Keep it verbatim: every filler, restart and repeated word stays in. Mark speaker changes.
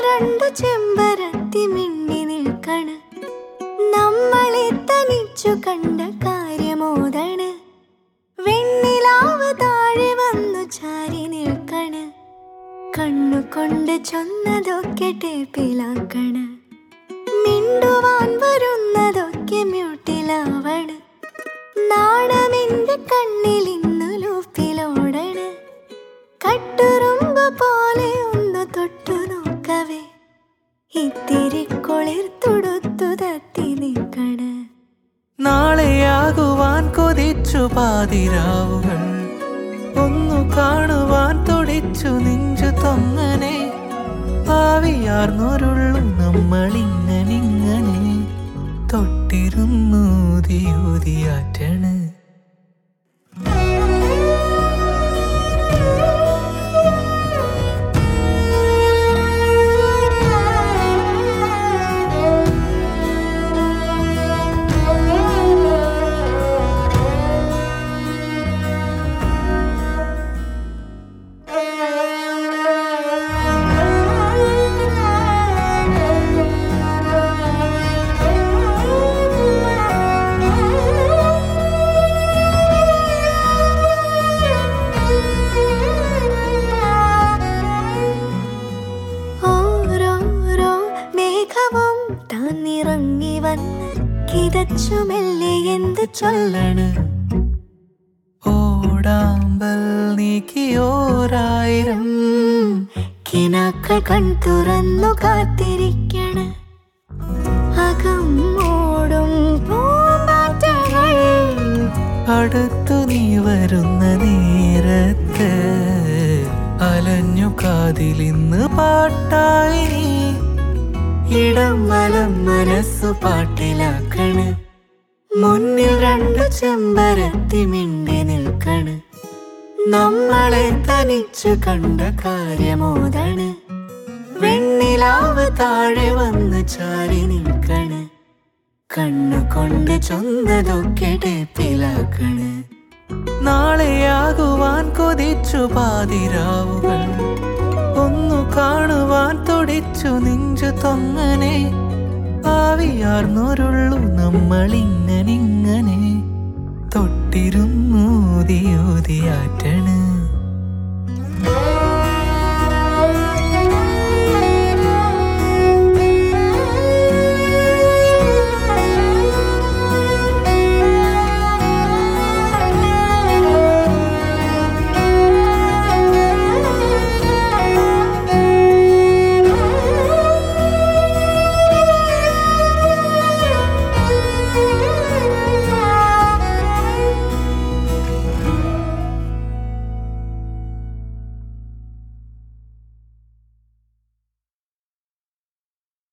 Speaker 1: രണ്ടു ചെമ്പരത്തി മിന്നി നിൽക്കണ്. നമ്മളെ തനിച്ചു കണ്ട കാര്യമോദണ്. വെണ്ണിലാവ് താഴെ വന്നു ചാരി നിൽക്കണ്. കണ്ണുകൊണ്ട് ചൊന്നതൊക്കെ ടേപ്പിലാക്കണ്. മിണ്ടുവാൻ വരുന്നതൊക്കെ മ്യൂട്ടിലാവണ്. നാണമെന്റെ കണ്ണിൽ ഇന്നു ലൂപ്പിലോടണ്. കട്ടുറുമ്പ് പോലെ ഒന്ന് തൊട്ടു നോക്കവേ ഇത്തിരി കുളിർത്തൊടുത്തു തട്ടി നിൽക്കണ്.
Speaker 2: നാളെയാകുവാൻ കൊതിച്ചു പാതിരാവുകൾ, ഒന്നു കാണുവാൻ തുടിച്ചു നെഞ്ചു തൊങ്ങനെ. ആവിയാർന്നൊരുള്ളു നമ്മളിങ്ങനിങ്ങനെ തൊട്ടിരുന്നൂതിയൂതിയാറ്റണ്.
Speaker 1: താനിറങ്ങി വന്ന് കിതച്ചു മെല്ലെ എന്ത് ചൊല്ലണ്.
Speaker 2: ഓടാമ്പൽ നീക്കിയോരായിരം
Speaker 1: കിനാക്കൾ കൺ തുറന്നു കാത്തിരിക്കണ്. അകം മൂടും പൂമ്പാറ്റകൾ
Speaker 2: അടുത്തു നീ വരുന്ന നേരത്ത് അലഞ്ഞു കാതിലിന്ന് പാട്ടായി നീ.
Speaker 1: ഇടം വലം മനസ്സു പാട്ടിലാക്കണ്. മുന്നിൽ രണ്ടു ചെമ്പരത്തി മിണ്ടി നിൽക്കണ്. നമ്മളെ തനിച്ചു കണ്ട കാര്യമോദണ്. വെണ്ണിലാവ് താഴെ വന്ന് ചാരി നിൽക്കണ്. കണ്ണുകൊണ്ട് ചൊന്നതൊക്കെ ടേപ്പിലാക്കണ്.
Speaker 2: നാളെയാകുവാൻ കൊതിച്ചു പാതിരാവുകൾ, ഒന്നു കാണുവാൻ തുടിച്ചു നെഞ്ചു തൊങ്ങനെ. ആവിയാർന്നൊരുള്ളു നമ്മളിങ്ങനിങ്ങനെ തൊട്ടിരുന്നൂതിയൂതിയാറ്റണ്.